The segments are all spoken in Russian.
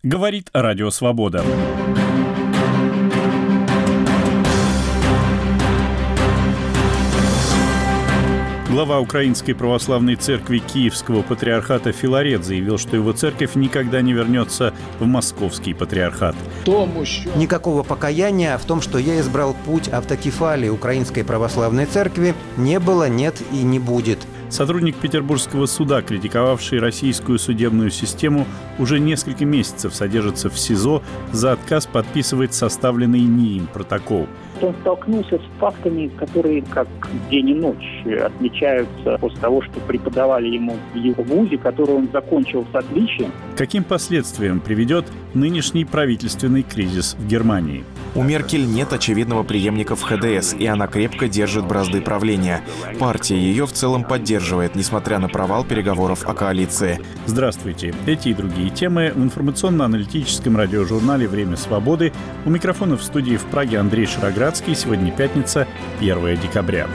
Говорит Радио Свобода. Глава Украинской православной церкви Киевского патриархата Филарет заявил, что его церковь никогда не вернется в Московский патриархат. Никакого покаяния в том, что я избрал путь автокефалии Украинской православной церкви, не было, нет и не будет. Сотрудник Петербургского суда, критиковавший российскую судебную систему, уже несколько месяцев содержится в СИЗО за отказ подписывать составленный не им протокол. Он столкнулся с фактами, которые как день и ночь отмечаются после того, что преподавали ему в его вузе, который он закончил с отличием. Каким последствиям приведет нынешний правительственный кризис в Германии? У Меркель нет очевидного преемника в ХДС, и она крепко держит бразды правления. Партия ее в целом поддерживает, несмотря на провал переговоров о коалиции. Здравствуйте. Эти и другие темы в информационно-аналитическом радиожурнале «Время свободы». У микрофона в студии в Праге Андрей Шароградский. Сегодня пятница, 1 декабря.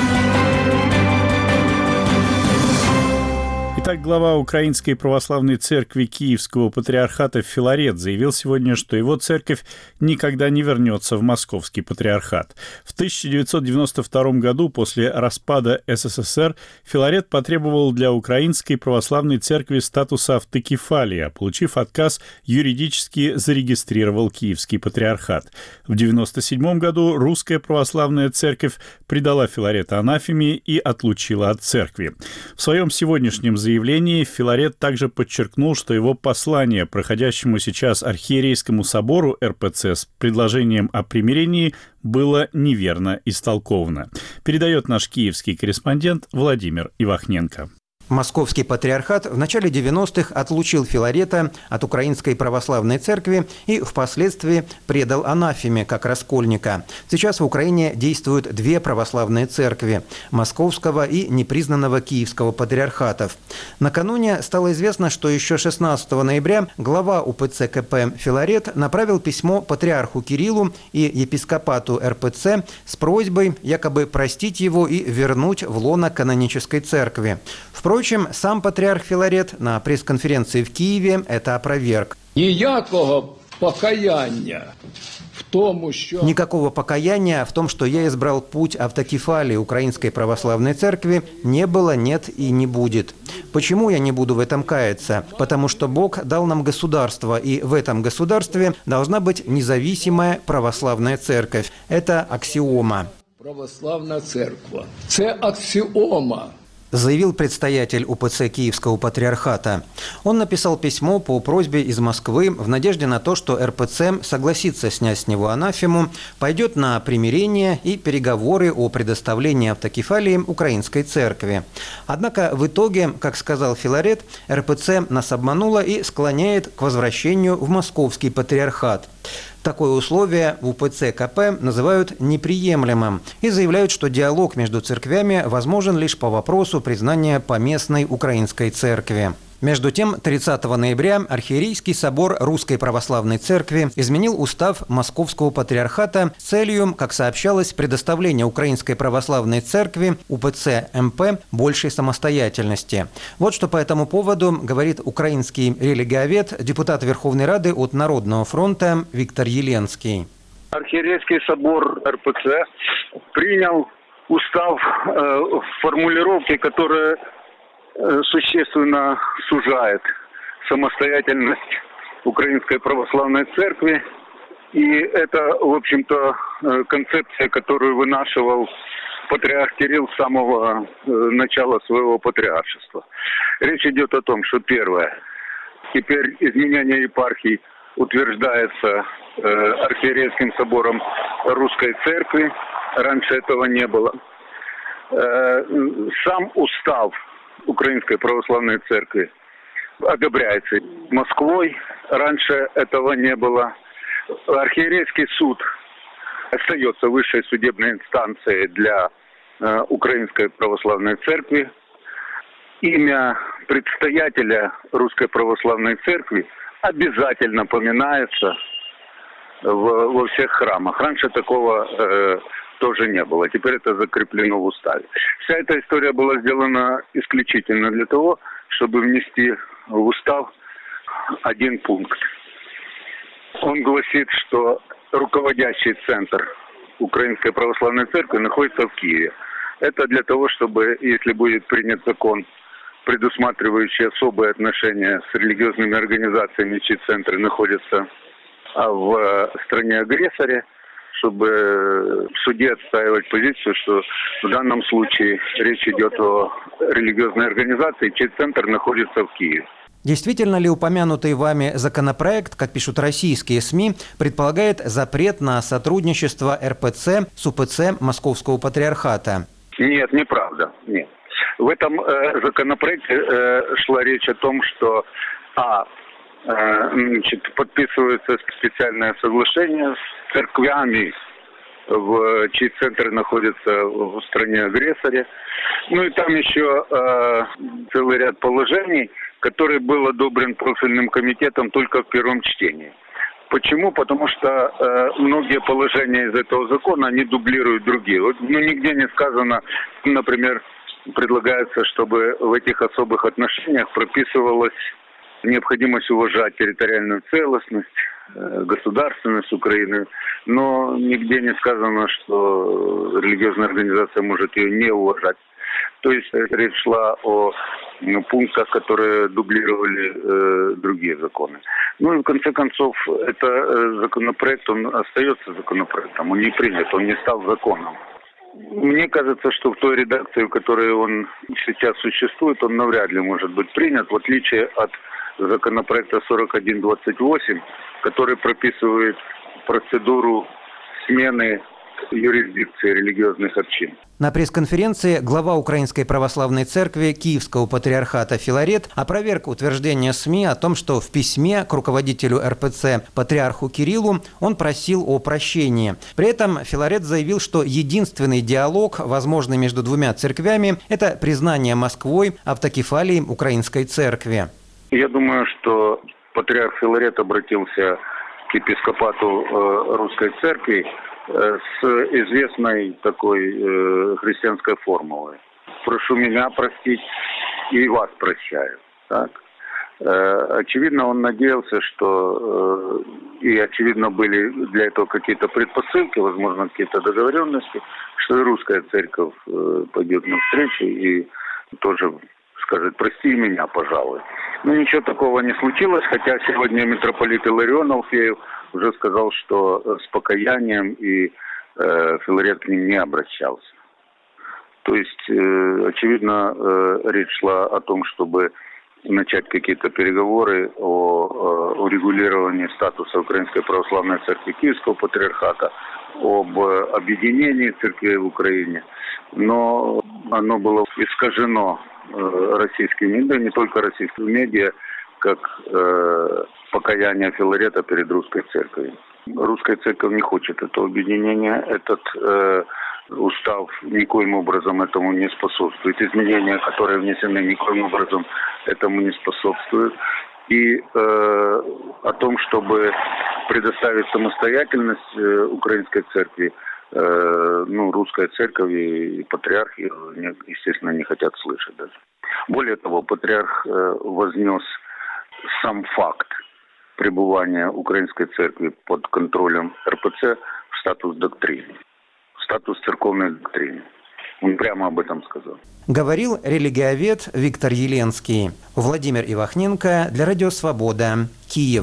Итак, глава Украинской православной церкви Киевского патриархата Филарет заявил сегодня, что его церковь никогда не вернется в Московский патриархат. В 1992 году, после распада СССР, Филарет потребовал для Украинской православной церкви статуса автокефалии, получив отказ, юридически зарегистрировал Киевский патриархат. В 1997 году Русская православная церковь предала Филарета анафеме и отлучила от церкви. В своем сегодняшнем заявлении Филарет также подчеркнул, что его послание проходящему сейчас архиерейскому собору РПЦ с предложением о примирении было неверно истолковано. Передает наш киевский корреспондент Владимир Ивахненко. Московский патриархат в начале 90-х отлучил Филарета от Украинской православной церкви и впоследствии предал анафеме как раскольника. Сейчас в Украине действуют две православные церкви – Московского и непризнанного Киевского патриархатов. Накануне стало известно, что еще 16 ноября глава УПЦ КП Филарет направил письмо патриарху Кириллу и епископату РПЦ с просьбой якобы простить его и вернуть в лоно канонической церкви. Впрочем, сам патриарх Филарет на пресс-конференции в Киеве это опроверг. Никакого покаяния в том, что я избрал путь автокефалии Украинской православной церкви, не было, нет и не будет. Почему я не буду в этом каяться? Потому что Бог дал нам государство, и в этом государстве должна быть независимая православная церковь. Это аксиома. Православная церковь – это аксиома. Заявил предстоятель УПЦ Киевского патриархата. Он написал письмо по просьбе из Москвы в надежде на то, что РПЦ согласится снять с него анафему, пойдет на примирение и переговоры о предоставлении автокефалии Украинской церкви. Однако в итоге, как сказал Филарет, РПЦ нас обманула и склоняет к возвращению в Московский патриархат. Такое условие в УПЦ КП называют неприемлемым и заявляют, что диалог между церквями возможен лишь по вопросу признания поместной украинской церкви. Между тем, 30 ноября Архиерейский собор Русской Православной Церкви изменил устав Московского патриархата с целью, как сообщалось, предоставления Украинской Православной Церкви УПЦ МП большей самостоятельности. Вот что по этому поводу говорит украинский религиовед, депутат Верховной Рады от Народного фронта Виктор Еленский. Архиерейский собор РПЦ принял устав в формулировке, которая существенно сужает самостоятельность Украинской Православной Церкви. И это, в общем-то, концепция, которую вынашивал патриарх Кирилл с самого начала своего патриаршества. Речь идет о том, что первое, теперь изменение епархий утверждается Архиерейским собором Русской Церкви. Раньше этого не было. Сам устав Украинской Православной Церкви одобряется Москвой. Раньше этого не было. Архиерейский суд остается высшей судебной инстанцией для Украинской Православной Церкви. Имя предстоятеля Русской Православной Церкви обязательно поминается во всех храмах. Раньше такого тоже не было. Теперь это закреплено в уставе. Вся эта история была сделана исключительно для того, чтобы внести в устав один пункт. Он гласит, что руководящий центр Украинской Православной Церкви находится в Киеве. Это для того, чтобы, если будет принят закон, предусматривающий особые отношения с религиозными организациями, чьи центры находятся в стране-агрессоре, чтобы в суде отстаивать позицию, что в данном случае речь идет о религиозной организации, чей центр находится в Киеве. Действительно ли упомянутый вами законопроект, как пишут российские СМИ, предполагает запрет на сотрудничество РПЦ с УПЦ Московского Патриархата? Нет, неправда. Нет. В этом законопроекте шла речь о том, что подписывается специальное соглашение с церквями, чьи центры находятся в стране-агрессоре. Ну и там еще целый ряд положений, который был одобрен профильным комитетом только в первом чтении. Почему? Потому что многие положения из этого закона, они дублируют другие. Вот, нигде не сказано, например, предлагается, чтобы в этих особых отношениях прописывалась необходимость уважать территориальную целостность, государственность Украины, но нигде не сказано, что религиозная организация может ее не уважать. То есть речь шла о пунктах, которые дублировали другие законы. Ну и в конце концов, это законопроект, он остается законопроектом, он не принят, он не стал законом. Мне кажется, что в той редакции, в которой он сейчас существует, он навряд ли может быть принят, в отличие от законопроекта 4128, который прописывает процедуру смены юрисдикции религиозных общин. На пресс-конференции глава Украинской Православной Церкви Киевского Патриархата Филарет опроверг утверждение СМИ о том, что в письме к руководителю РПЦ патриарху Кириллу он просил о прощении. При этом Филарет заявил, что единственный диалог, возможный между двумя церквями, это признание Москвой автокефалии Украинской Церкви. Я думаю, что патриарх Филарет обратился к епископату Русской Церкви с известной такой христианской формулой. Прошу меня простить, и вас прощаю. Так? Очевидно, он надеялся, что, и очевидно были для этого какие-то предпосылки, возможно, какие-то договоренности, что и русская церковь пойдет навстречу и тоже скажет: прости меня, пожалуй. Но ничего такого не случилось, хотя сегодня митрополит Иларион Алфеев уже сказал, что с покаянием и Филарет к ним не обращался. То есть, очевидно, речь шла о том, чтобы начать какие-то переговоры о урегулировании статуса Украинской Православной Церкви Киевского Патриархата, об объединении церквей в Украине. Но оно было искажено российскими, да не только российскими медиа, как покаяние Филарета перед Русской Церковью. Русская Церковь не хочет этого объединения. Этот устав никоим образом этому не способствует. Изменения, которые внесены, никоим образом этому не способствуют. И о том, чтобы предоставить самостоятельность Украинской Церкви, Русская Церковь и патриарх, естественно, не хотят слышать даже. Более того, патриарх вознес сам факт пребывания Украинской Церкви под контролем РПЦ в статус доктрины, в статус церковной доктрины. Он прямо об этом сказал. Говорил религиовед Виктор Еленский. Владимир Ивахненко для Радио Свобода, Киев.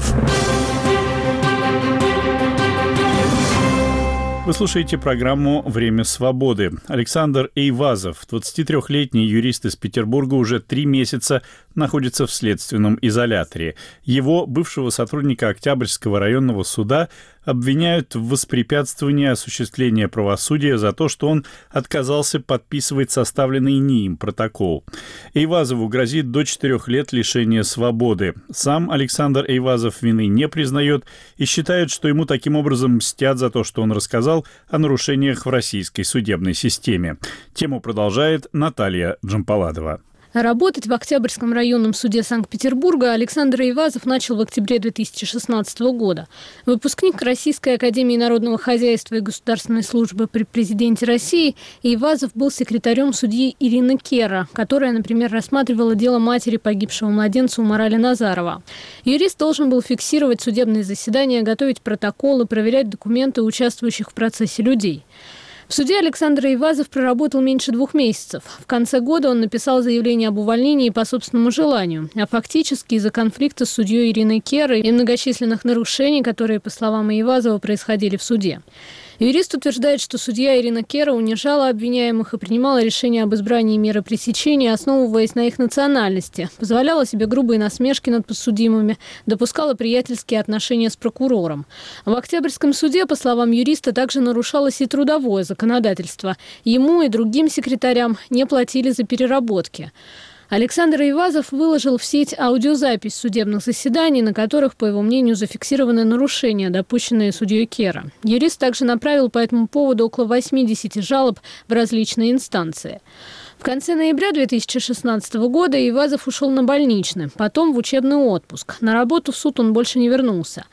Вы слушаете программу «Время свободы». Александр Эйвазов, 23-летний юрист из Петербурга, уже 3 месяца находится в следственном изоляторе. Его, бывшего сотрудника Октябрьского районного суда, обвиняют в воспрепятствовании осуществления правосудия за то, что он отказался подписывать составленный НИИМ протокол. Эйвазову грозит до 4 лет лишения свободы. Сам Александр Эйвазов вины не признает и считает, что ему таким образом мстят за то, что он рассказал о нарушениях в российской судебной системе. Тему продолжает Наталья Джампаладова. Работать в Октябрьском районном суде Санкт-Петербурга Александр Айвазов начал в октябре 2016 года. Выпускник Российской академии народного хозяйства и государственной службы при президенте России, Айвазов был секретарем судьи Ирины Керра, которая, например, рассматривала дело матери погибшего младенца Умарали Назарова. Юрист должен был фиксировать судебные заседания, готовить протоколы, проверять документы участвующих в процессе людей. В суде Александр Айвазов проработал меньше 2 месяцев. В конце года он написал заявление об увольнении по собственному желанию, а фактически из-за конфликта с судьей Ириной Керрой и многочисленных нарушений, которые, по словам Айвазова, происходили в суде. Юрист утверждает, что судья Ирина Керра унижала обвиняемых и принимала решения об избрании меры пресечения, основываясь на их национальности, позволяла себе грубые насмешки над подсудимыми, допускала приятельские отношения с прокурором. В Октябрьском суде, по словам юриста, также нарушалось и трудовое законодательство. Ему и другим секретарям не платили за переработки. Александр Айвазов выложил в сеть аудиозапись судебных заседаний, на которых, по его мнению, зафиксированы нарушения, допущенные судьей Керра. Юрист также направил по этому поводу около 80 жалоб в различные инстанции. В конце ноября 2016 года Айвазов ушел на больничный, потом в учебный отпуск. На работу в суд он больше не вернулся.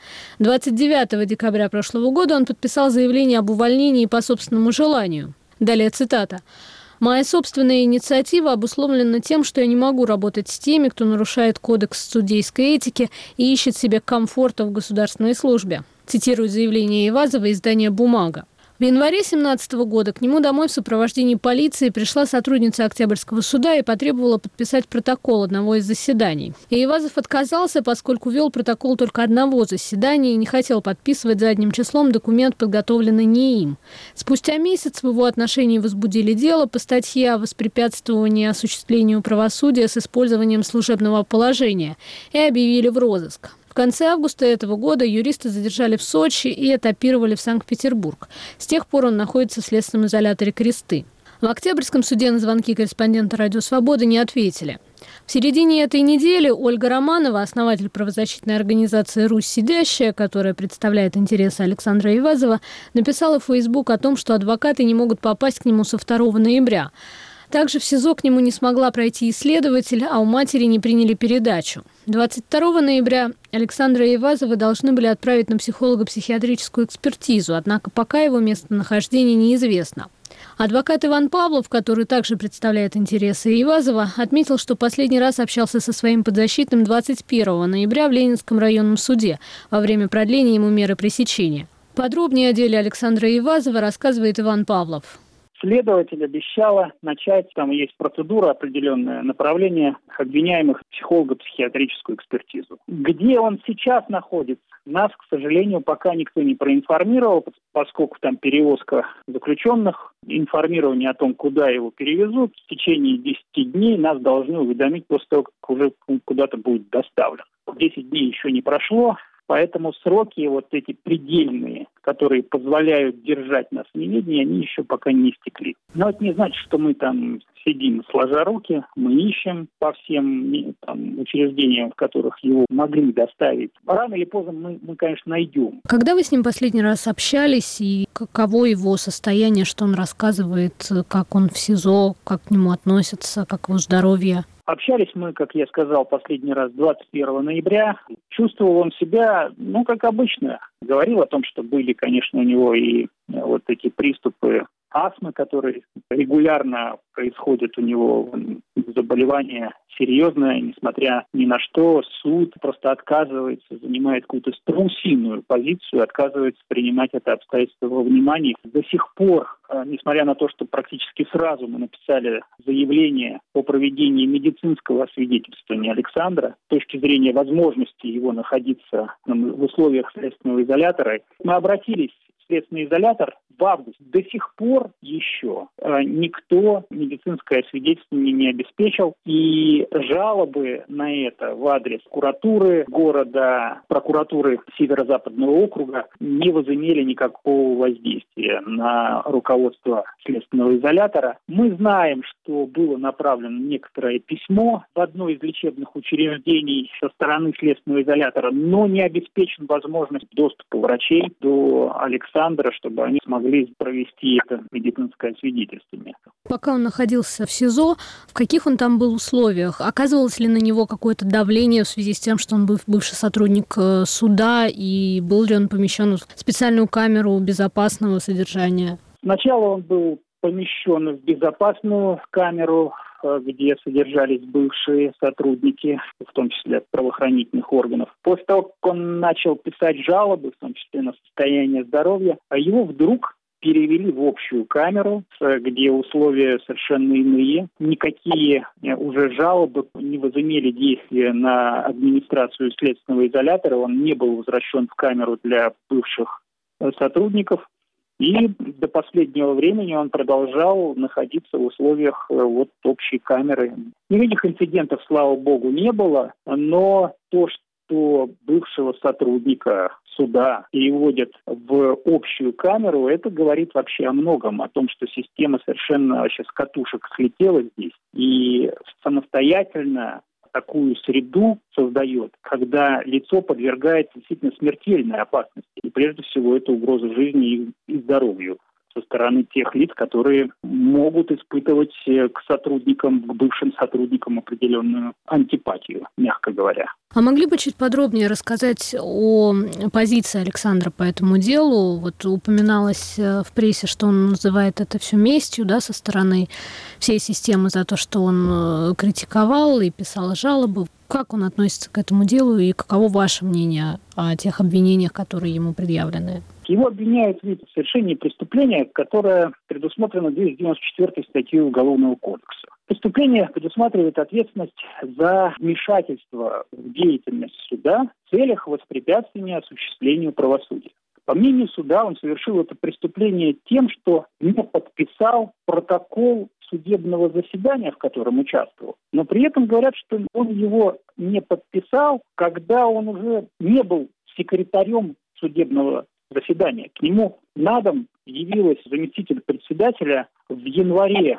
29 декабря прошлого года он подписал заявление об увольнении по собственному желанию. Далее цитата. «Моя собственная инициатива обусловлена тем, что я не могу работать с теми, кто нарушает кодекс судейской этики и ищет себе комфорта в государственной службе», цитирует заявление Айвазова издание «Бумага». В январе 2017 года к нему домой в сопровождении полиции пришла сотрудница Октябрьского суда и потребовала подписать протокол одного из заседаний. Айвазов отказался, поскольку вел протокол только одного заседания и не хотел подписывать задним числом документ, подготовленный не им. Спустя месяц в его отношении возбудили дело по статье о воспрепятствовании осуществлению правосудия с использованием служебного положения и объявили в розыск. В конце августа этого года юриста задержали в Сочи и этапировали в Санкт-Петербург. С тех пор он находится в следственном изоляторе «Кресты». В Октябрьском суде на звонки корреспондента «Радио Свобода» не ответили. В середине этой недели Ольга Романова, основатель правозащитной организации «Русь сидящая», которая представляет интересы Александра Айвазова, написала в Facebook о том, что адвокаты не могут попасть к нему со 2 ноября. Также в СИЗО к нему не смогла пройти исследователь, а у матери не приняли передачу. 22 ноября Александра Айвазова должны были отправить на психолого-психиатрическую экспертизу, однако пока его местонахождение неизвестно. Адвокат Иван Павлов, который также представляет интересы Айвазова, отметил, что последний раз общался со своим подзащитным 21 ноября в Ленинском районном суде во время продления ему меры пресечения. Подробнее о деле Александра Айвазова рассказывает Иван Павлов. Следователь обещала начать, там есть процедура, определенное направление обвиняемых в психолого-психиатрическую экспертизу. Где он сейчас находится, нас, к сожалению, пока никто не проинформировал, поскольку там перевозка заключенных, информирование о том, куда его перевезут, в течение 10 дней нас должны уведомить после того, как уже куда-то будет доставлен. 10 дней еще не прошло. Поэтому сроки вот эти предельные, которые позволяют держать нас в неведении, они еще пока не истекли. Но это не значит, что мы там сидим сложа руки, мы ищем по всем там учреждениям, в которых его могли доставить. Рано или поздно мы, конечно, найдем. Когда вы с ним последний раз общались и каково его состояние, что он рассказывает, как он в СИЗО, как к нему относятся, как его здоровье? Общались мы, как я сказал, последний раз 21 ноября. Чувствовал он себя, как обычно. Говорил о том, что были, конечно, у него и вот эти приступы астмы, которые регулярно происходят у него, заболевание серьезное, несмотря ни на что, суд просто отказывается, занимает какую-то страусиную позицию, отказывается принимать это обстоятельство во внимание. До сих пор, несмотря на то, что практически сразу мы написали заявление о проведении медицинского освидетельствования Александра, с точки зрения возможности его находиться в условиях следственного изолятора, мы обратились в следственный изолятор в августе. До сих пор еще никто медицинское освидетельствование не обеспечил, и жалобы на это в адрес прокуратуры города, прокуратуры Северо-Западного округа не возымели никакого воздействия на руководство следственного изолятора. Мы знаем, что было направлено некоторое письмо в одно из лечебных учреждений со стороны следственного изолятора, но не обеспечена возможность доступа врачей до Александра, чтобы они смогли смогли провести это медицинское освидетельствование. Пока он находился в СИЗО, в каких он там был условиях? Оказывалось ли на него какое-то давление в связи с тем, что он был бывший сотрудник суда, и был ли он помещен в специальную камеру безопасного содержания? Сначала он был помещен в безопасную камеру, где содержались бывшие сотрудники, в том числе правоохранительных органов. После того, как он начал писать жалобы, в том числе на состояние здоровья, его вдруг перевели в общую камеру, где условия совершенно иные. Никакие уже жалобы не возымели действия на администрацию следственного изолятора. Он не был возвращен в камеру для бывших сотрудников. И до последнего времени он продолжал находиться в условиях общей камеры. Никаких инцидентов, слава богу, не было, но то, что бывшего сотрудника суда переводят в общую камеру, это говорит вообще о многом, о том, что система совершенно вообще с катушек слетела здесь. И самостоятельно такую среду создает, когда лицо подвергается действительно смертельной опасности. И прежде всего это угроза жизни и здоровью со стороны тех лиц, которые могут испытывать к сотрудникам, к бывшим сотрудникам определенную антипатию, мягко говоря. А могли бы чуть подробнее рассказать о позиции Александра по этому делу? Вот упоминалось в прессе, что он называет это все местью, да, со стороны всей системы за то, что он критиковал и писал жалобы. Как он относится к этому делу и каково ваше мнение о тех обвинениях, которые ему предъявлены? Его обвиняют в совершении преступления, которое предусмотрено 294 статьей Уголовного кодекса. Преступление предусматривает ответственность за вмешательство в деятельность суда в целях воспрепятствования осуществлению правосудия. По мнению суда, он совершил это преступление тем, что не подписал протокол судебного заседания, в котором участвовал. Но при этом говорят, что он его не подписал, когда он уже не был секретарем судебного заседания. К нему на дом явилась заместитель председателя в январе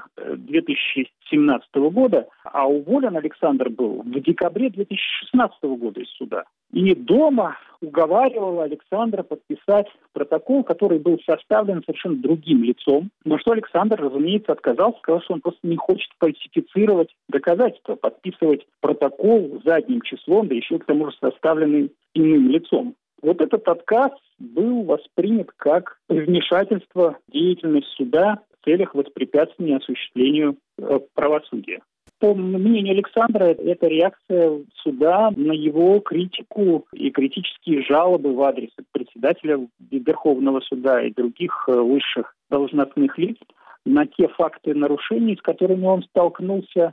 2017 года, а уволен Александр был в декабре 2016 года из суда. И дома уговаривала Александра подписать протокол, который был составлен совершенно другим лицом. Но что Александр, разумеется, отказался, сказал, что он просто не хочет фальсифицировать доказательства, подписывать протокол задним числом, да еще к тому же составленный иным лицом. Вот этот отказ был воспринят как вмешательство в деятельность суда в целях воспрепятствования осуществлению правосудия. По мнению Александра, это реакция суда на его критику и критические жалобы в адрес председателя Верховного суда и других высших должностных лиц на те факты нарушений, с которыми он столкнулся,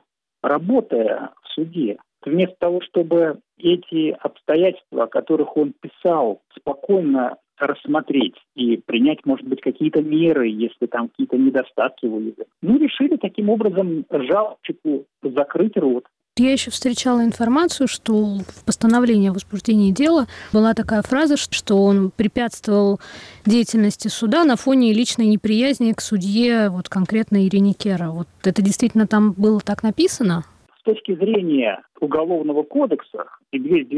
работая в суде. Вместо того, чтобы эти обстоятельства, о которых он писал, спокойно рассмотреть и принять, может быть, какие-то меры, если там какие-то недостатки выявлены. Мы решили таким образом жалобщику закрыть рот. Я еще встречала информацию, что в постановлении о возбуждении дела была такая фраза, что он препятствовал деятельности суда на фоне личной неприязни к судье, вот конкретно Ирине Керро. Вот это действительно там было так написано? С точки зрения Уголовного кодекса и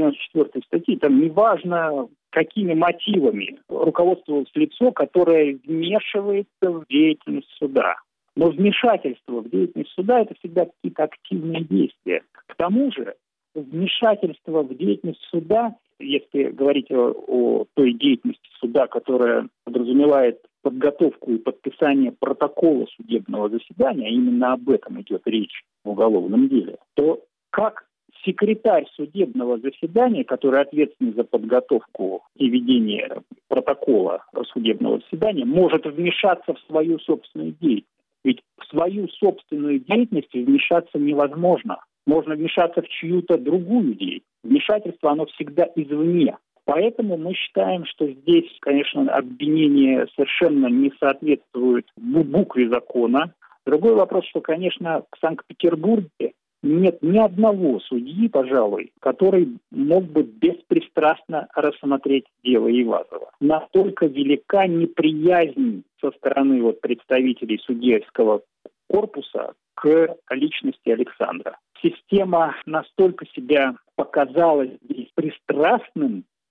294 статьи, там неважно, какими мотивами руководствовалось лицо, которое вмешивается в деятельность суда. Но вмешательство в деятельность суда – это всегда какие-то активные действия. К тому же вмешательство в деятельность суда, если говорить о той деятельности суда, которая подразумевает подготовку и подписание протокола судебного заседания, а именно об этом идет речь в уголовном деле, то как секретарь судебного заседания, который ответственен за подготовку и ведение протокола судебного заседания, может вмешаться в свою собственную деятельность? Ведь в свою собственную деятельность вмешаться невозможно. Можно вмешаться в чью-то другую деятельность. Вмешательство, оно всегда извне. Поэтому мы считаем, что здесь, конечно, обвинение совершенно не соответствует букве закона. Другой вопрос, что, конечно, в Санкт-Петербурге нет ни одного судьи, пожалуй, который мог бы беспристрастно рассмотреть дело Айвазова. Настолько велика неприязнь со стороны представителей судейского корпуса к личности Александра. Система настолько себя показала здесь пристрастным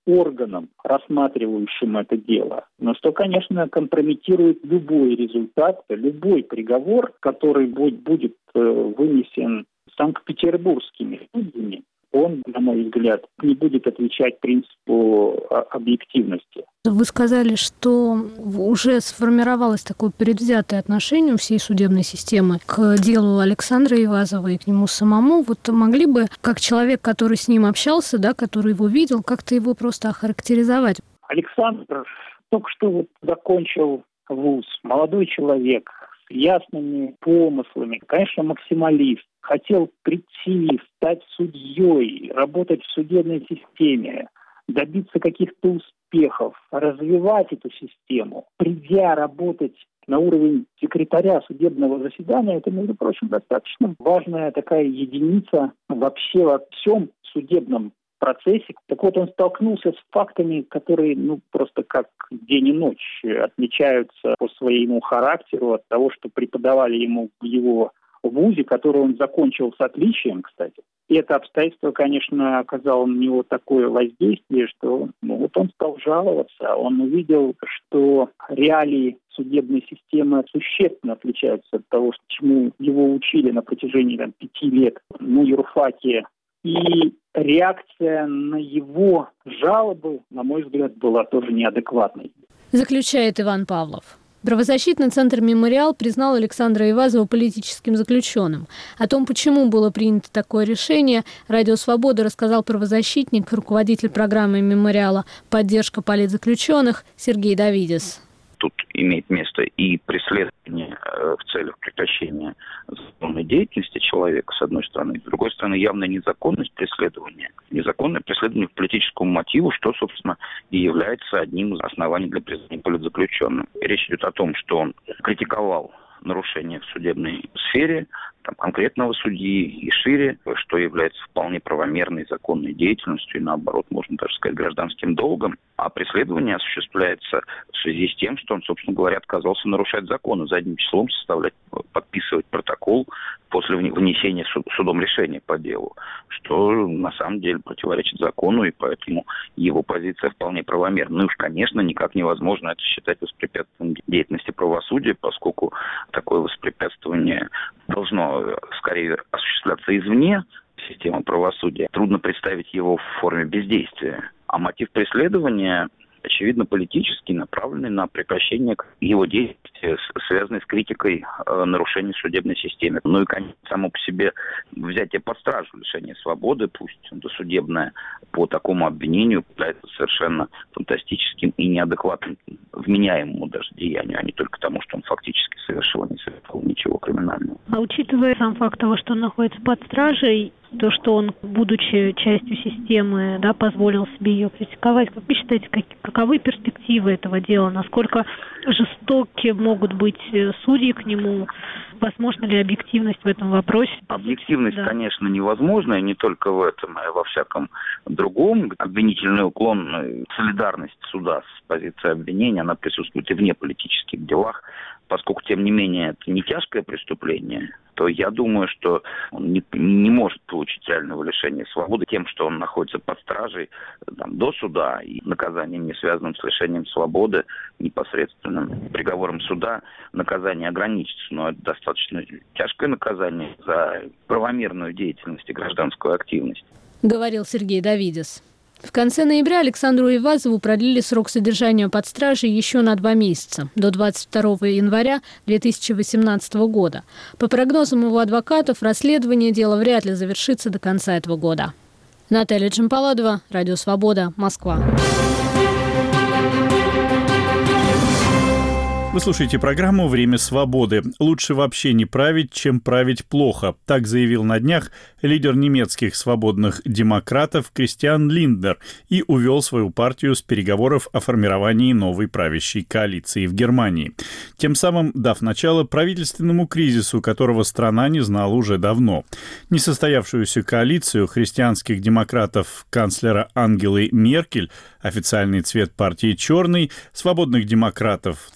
органам, рассматривающим это дело, но что, конечно, компрометирует любой результат, любой приговор, который будет вынесен санкт-петербургскими судьями. Он, на мой взгляд, не будет отвечать принципу объективности. Вы сказали, что уже сформировалось такое предвзятое отношение у всей судебной системы к делу Александра Айвазова и к нему самому. Вот могли бы, как человек, который с ним общался, да, который его видел, как-то его просто охарактеризовать? Александр только что закончил вуз, молодой человек с ясными помыслами, конечно, максималист. Хотел прийти, стать судьей, работать в судебной системе, добиться каких-то успехов, развивать эту систему. Придя работать на уровень секретаря судебного заседания, это, между прочим, достаточно важная такая единица вообще во всем судебном процессе. Так вот, он столкнулся с фактами, которые, просто как день и ночь отличаются по своему характеру от того, что преподавали ему в его вузе, который он закончил с отличием, кстати. И это обстоятельство, конечно, оказало на него такое воздействие, что он стал жаловаться. Он увидел, что реалии судебной системы существенно отличаются от того, чему его учили на протяжении 5 лет на юрфаке. И реакция на его жалобы, на мой взгляд, была тоже неадекватной. Заключает Иван Павлов. Правозащитный центр «Мемориал» признал Александра Айвазова политическим заключенным. О том, почему было принято такое решение, Радио Свобода рассказал правозащитник, руководитель программы «Мемориала. Поддержка политзаключенных» Сергей Давидис. Тут имеет место и преследование в целях прекращения законной деятельности человека, с одной стороны. С другой стороны, явная незаконность преследования. Незаконное преследование по политическому мотиву, что, собственно, и является одним из оснований для признания политзаключенным. Речь идет о том, что он критиковал нарушения в судебной сфере конкретного судьи и шире, что является вполне правомерной законной деятельностью и, наоборот, можно даже сказать, гражданским долгом. А преследование осуществляется в связи с тем, что он, собственно говоря, отказался нарушать законы, задним числом подписывать протокол после вынесения судом решения по делу, что на самом деле противоречит закону, и поэтому его позиция вполне правомерна. Ну и уж, конечно, никак невозможно это считать воспрепятствованием деятельности правосудия, поскольку такое воспрепятствование должно скорее осуществляться извне системы правосудия. Трудно представить его в форме бездействия. А мотив преследования, очевидно, политический, направленный на прекращение его действий, связанный с критикой нарушений судебной системы. Ну и, конечно, само по себе взятие под стражу, лишение свободы, пусть досудебное, по такому обвинению является совершенно фантастическим и неадекватным, вменяемому даже деянию, а не только тому, что он фактически совершил, не совершил ничего криминального. А учитывая сам факт того, что он находится под стражей, то, что он, будучи частью системы, позволил себе ее критиковать, как вы считаете, каковы перспективы этого дела? Насколько жестоки могут быть судьи к нему? Возможна ли объективность в этом вопросе? Объективность, конечно, невозможна, и не только в этом, а и во всяком другом. Обвинительный уклон, солидарность суда с позицией обвинения, она присутствует и в неполитических делах. Поскольку, тем не менее, это не тяжкое преступление, то я думаю, что он не может получить реального лишения свободы тем, что он находится под стражей до суда, и наказанием, не связанным с лишением свободы, непосредственным приговором суда, наказание ограничится. Но это достаточно тяжкое наказание за правомерную деятельность и гражданскую активность. Говорил Сергей Давидис. В конце ноября Александру Айвазову продлили срок содержания под стражей еще на 2 месяца, до 22 января 2018 года. По прогнозам его адвокатов, расследование дела вряд ли завершится до конца этого года. Наталья Джампаладова, Радио Свобода, Москва. Вы слушаете программу «Время свободы». Лучше вообще не править, чем править плохо. Так заявил на днях лидер немецких свободных демократов Кристиан Линднер и увел свою партию с переговоров о формировании новой правящей коалиции в Германии, тем самым дав начало правительственному кризису, которого страна не знала уже давно. Несостоявшуюся коалицию христианских демократов канцлера Ангелы Меркель, официальный цвет партии черный, свободных демократов цвет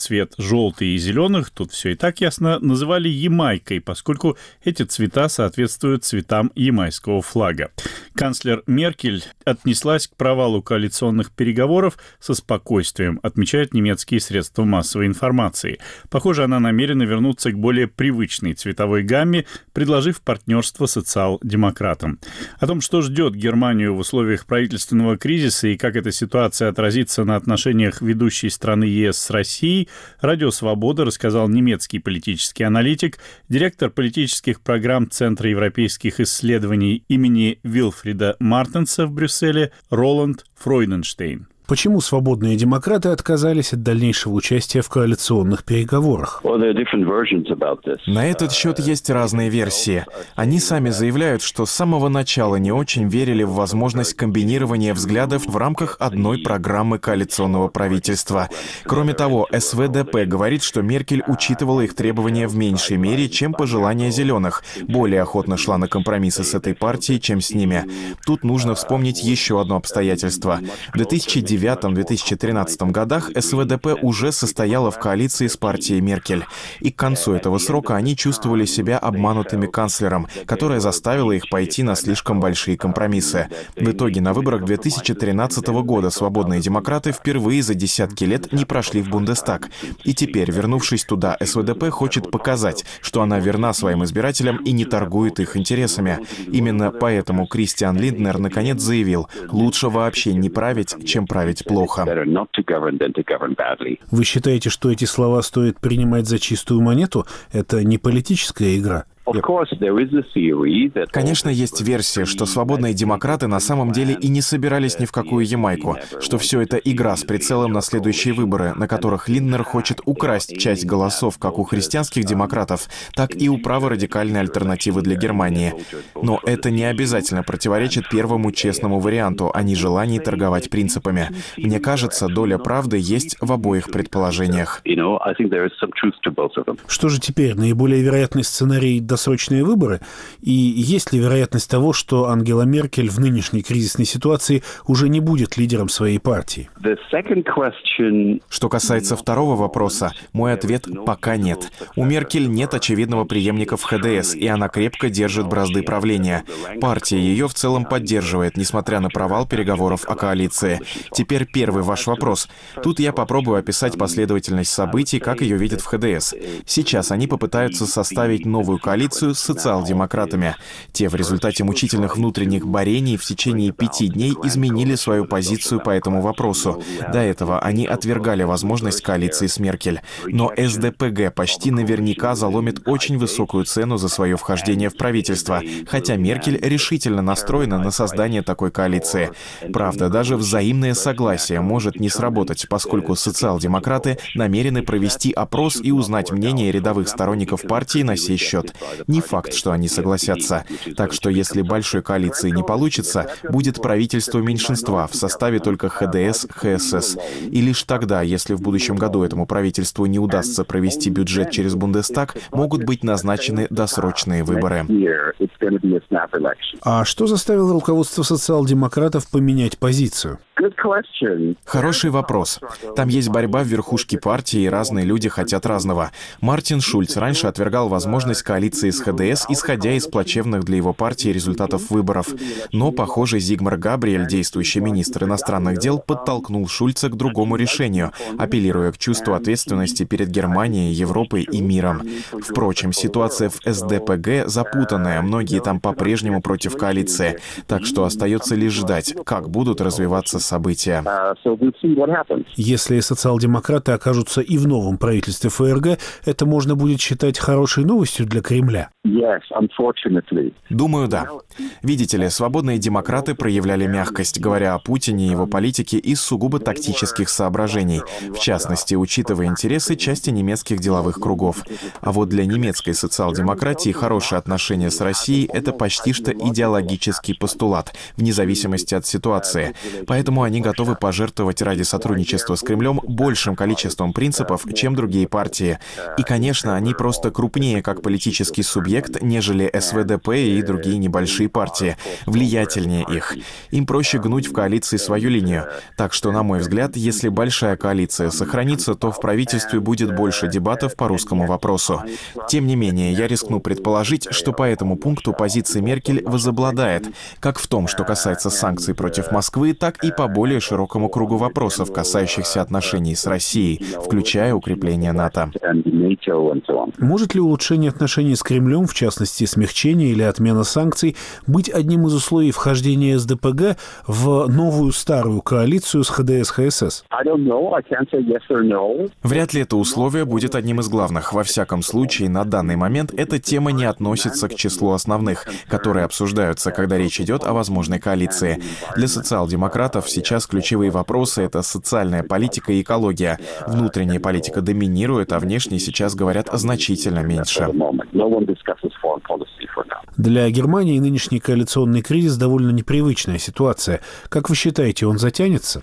желтый и зеленых, тут все и так ясно, называли Ямайкой, поскольку эти цвета соответствуют цветам ямайского флага. Канцлер Меркель отнеслась к провалу коалиционных переговоров со спокойствием, отмечают немецкие средства массовой информации. Похоже, она намерена вернуться к более привычной цветовой гамме, предложив партнерство социал-демократам. О том, что ждет Германию в условиях правительственного кризиса и как эта ситуация отразится на отношениях ведущей страны ЕС с Россией, Радио «Свобода» рассказал немецкий политический аналитик, директор политических программ Центра европейских исследований имени Вильфрида Мартенса в Брюсселе Роланд Фройденштейн. Почему свободные демократы отказались от дальнейшего участия в коалиционных переговорах? На этот счет есть разные версии. Они сами заявляют, что с самого начала не очень верили в возможность комбинирования взглядов в рамках одной программы коалиционного правительства. Кроме того, СВДП говорит, что Меркель учитывала их требования в меньшей мере, чем пожелания зеленых, более охотно шла на компромиссы с этой партией, чем с ними. Тут нужно вспомнить еще одно обстоятельство. В 2009-2013 годах СВДП уже состояла в коалиции с партией Меркель. И к концу этого срока они чувствовали себя обманутыми канцлером, которая заставила их пойти на слишком большие компромиссы. В итоге на выборах 2013 года свободные демократы впервые за десятки лет не прошли в Бундестаг. И теперь, вернувшись туда, СВДП хочет показать, что она верна своим избирателям и не торгует их интересами. Именно поэтому Кристиан Линднер наконец заявил: лучше вообще не править, чем править плохо. Вы считаете, что эти слова стоит принимать за чистую монету? Это не политическая игра? Конечно, есть версия, что свободные демократы на самом деле и не собирались ни в какую Ямайку, что все это игра с прицелом на следующие выборы, на которых Линднер хочет украсть часть голосов как у христианских демократов, так и у праворадикальной альтернативы для Германии. Но это не обязательно противоречит первому честному варианту о нежелании торговать принципами. Мне кажется, доля правды есть в обоих предположениях. Что же теперь? Наиболее вероятный сценарий — досрочные выборы? И есть ли вероятность того, что Ангела Меркель в нынешней кризисной ситуации уже не будет лидером своей партии? Что касается второго вопроса, мой ответ — пока нет. У Меркель нет очевидного преемника в ХДС, и она крепко держит бразды правления. Партия ее в целом поддерживает, несмотря на провал переговоров о коалиции. Теперь первый ваш вопрос. Тут я попробую описать последовательность событий, как ее видят в ХДС. Сейчас они попытаются составить новую коалицию с социал-демократами. Те в результате мучительных внутренних борений в течение 5 дней изменили свою позицию по этому вопросу. До этого они отвергали возможность коалиции с Меркель. Но СДПГ почти наверняка заломит очень высокую цену за свое вхождение в правительство, хотя Меркель решительно настроена на создание такой коалиции. Правда, даже взаимное согласие может не сработать, поскольку социал-демократы намерены провести опрос и узнать мнение рядовых сторонников партии на сей счет. Не факт, что они согласятся. Так что если большой коалиции не получится, будет правительство меньшинства в составе только ХДС, ХСС. И лишь тогда, если в будущем году этому правительству не удастся провести бюджет через Бундестаг, могут быть назначены досрочные выборы. А что заставило руководство социал-демократов поменять позицию? Хороший вопрос. Там есть борьба в верхушке партии, и разные люди хотят разного. Мартин Шульц раньше отвергал возможность коалиции с ХДС, исходя из плачевных для его партии результатов выборов. Но, похоже, Зигмар Габриэль, действующий министр иностранных дел, подтолкнул Шульца к другому решению, апеллируя к чувству ответственности перед Германией, Европой и миром. Впрочем, ситуация в СДПГ запутанная, многие там по-прежнему против коалиции, так что остается лишь ждать, как будут развиваться события. Если социал-демократы окажутся и в новом правительстве ФРГ, это можно будет считать хорошей новостью для Кремля? Думаю, да. Видите ли, свободные демократы проявляли мягкость, говоря о Путине и его политике из сугубо тактических соображений, в частности, учитывая интересы части немецких деловых кругов. А вот для немецкой социал-демократии хорошие отношения с Россией — это почти что идеологический постулат, вне зависимости от ситуации. Поэтому они готовы пожертвовать ради сотрудничества с Кремлем большим количеством принципов, чем другие партии. И, конечно, они просто крупнее как политический политический субъект, нежели СВДП и другие небольшие партии, влиятельнее их. Им проще гнуть в коалиции свою линию. Так что, на мой взгляд, если большая коалиция сохранится, то в правительстве будет больше дебатов по русскому вопросу. Тем не менее, я рискну предположить, что по этому пункту позиция Меркель возобладает, как в том, что касается санкций против Москвы, так и по более широкому кругу вопросов, касающихся отношений с Россией, включая укрепление НАТО. Может ли улучшение отношений с Кремлем, в частности, смягчение или отмена санкций, быть одним из условий вхождения СДПГ в новую старую коалицию с ХДС-ХСС? Вряд ли это условие будет одним из главных. Во всяком случае, на данный момент эта тема не относится к числу основных, которые обсуждаются, когда речь идет о возможной коалиции. Для социал-демократов сейчас ключевые вопросы — это социальная политика и экология. Внутренняя политика доминирует, а внешней сейчас говорят значительно меньше. Для Германии нынешний коалиционный кризис довольно непривычная ситуация. Как вы считаете, он затянется?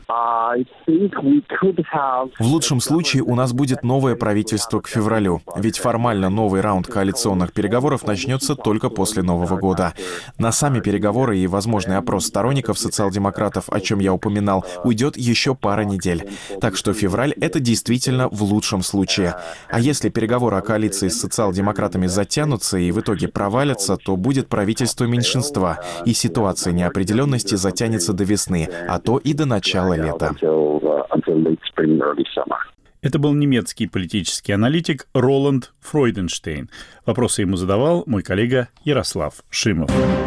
В лучшем случае у нас будет новое правительство к февралю, ведь формально новый раунд коалиционных переговоров начнется только после Нового года. На сами переговоры и возможный опрос сторонников социал-демократов, о чем я упоминал, уйдет еще пара недель. Так что февраль — это действительно в лучшем случае. А если переговоры о коалиции с социал-демократами затянутся и в итоге провалятся, то будет правительство меньшинства, и ситуация неопределенности затянется до весны, а то и до начала лета. Это был немецкий политический аналитик Роланд Фройденштейн. Вопросы ему задавал мой коллега Ярослав Шимов.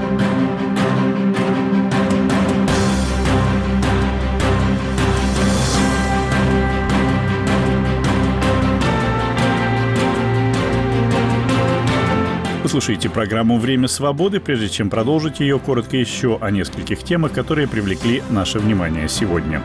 Вы слушаете программу «Время свободы». Прежде чем продолжить ее, коротко еще о нескольких темах, которые привлекли наше внимание сегодня.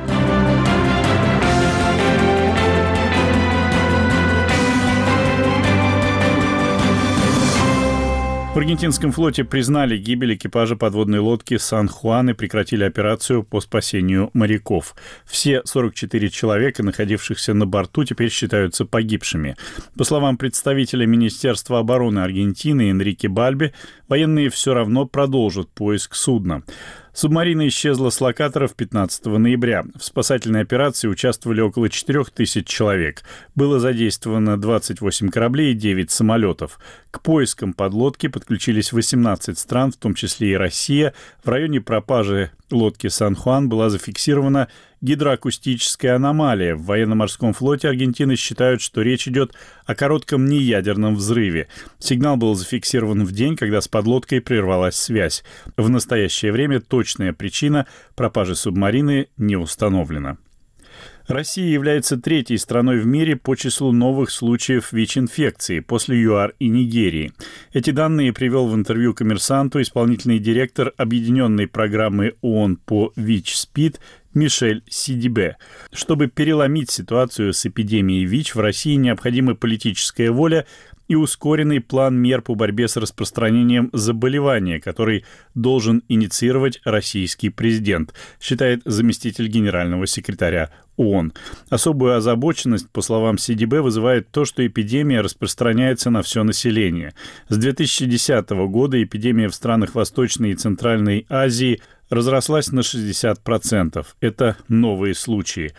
В аргентинском флоте признали гибель экипажа подводной лодки «Сан-Хуан» и прекратили операцию по спасению моряков. Все 44 человека, находившихся на борту, теперь считаются погибшими. По словам представителя Министерства обороны Аргентины Энрике Бальби, военные все равно продолжат поиск судна. Субмарина исчезла с локаторов 15 ноября. В спасательной операции участвовали около 4000 человек. Было задействовано 28 кораблей и 9 самолетов. К поискам подлодки подключились 18 стран, в том числе и Россия. В районе пропажи лодки «Сан-Хуан» была зафиксирована гидроакустическая аномалия. В военно-морском флоте Аргентины считают, что речь идет о коротком неядерном взрыве. Сигнал был зафиксирован в день, когда с подлодкой прервалась связь. В настоящее время точная причина пропажи субмарины не установлена. Россия является третьей страной в мире по числу новых случаев ВИЧ-инфекции после ЮАР и Нигерии. Эти данные привел в интервью «Коммерсанту» исполнительный директор объединенной программы ООН по ВИЧ-СПИД Мишель Сидибе. Чтобы переломить ситуацию с эпидемией ВИЧ, в России необходима политическая воля и ускоренный план мер по борьбе с распространением заболевания, который должен инициировать российский президент, считает заместитель генерального секретаря ООН. Особую озабоченность, по словам Сидибе, вызывает то, что эпидемия распространяется на все население. С 2010 года эпидемия в странах Восточной и Центральной Азии разрослась на 60%. Это новые случаи.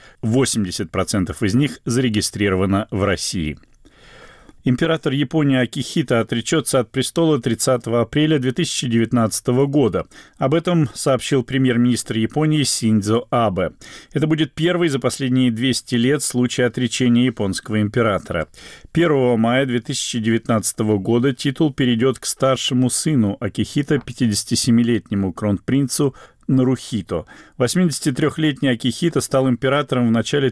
80% из них зарегистрировано в России. Император Японии Акихито отречется от престола 30 апреля 2019 года. Об этом сообщил премьер-министр Японии Синдзо Абе. Это будет первый за последние 200 лет случай отречения японского императора. 1 мая 2019 года титул перейдет к старшему сыну Акихито, 57-летнему кронпринцу Нарухито. 83-летний Акихито стал императором в начале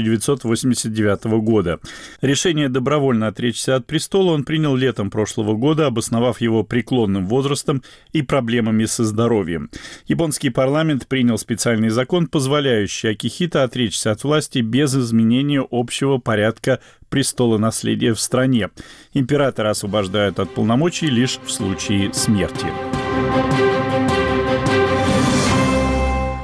1989 года. Решение добровольно отречься от престола он принял летом прошлого года, обосновав его преклонным возрастом и проблемами со здоровьем. Японский парламент принял специальный закон, позволяющий Акихито отречься от власти без изменения общего порядка престолонаследия в стране. Императора освобождают от полномочий лишь в случае смерти.